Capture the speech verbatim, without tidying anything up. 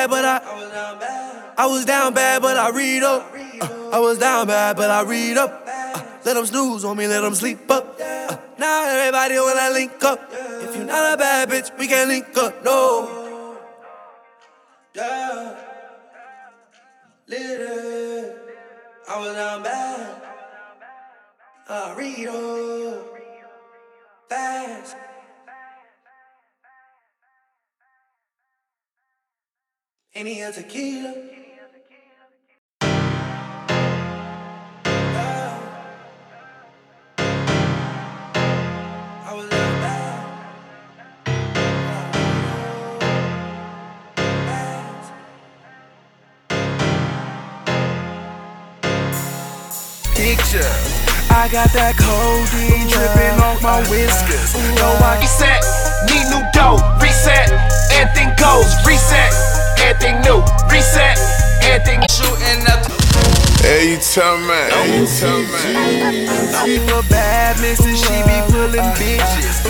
bad, but I I was down bad, but I read up. Uh, I was down bad, but I read up. Uh, let them snooze on me, let them sleep up. Uh, now everybody wanna link up. If you not a bad bitch, we can't link up, no. Yeah, little, I was down bad. I read up fast. Any a tequila. I was down bad. Picture, I got that codeine dripping off my whiskers. No, I reset, need new dough, reset, everything goes, reset, everything new, reset, everything shooting up. Hey, you tell me, hey, you tell me. I'm a bad missus, she be pulling bitches.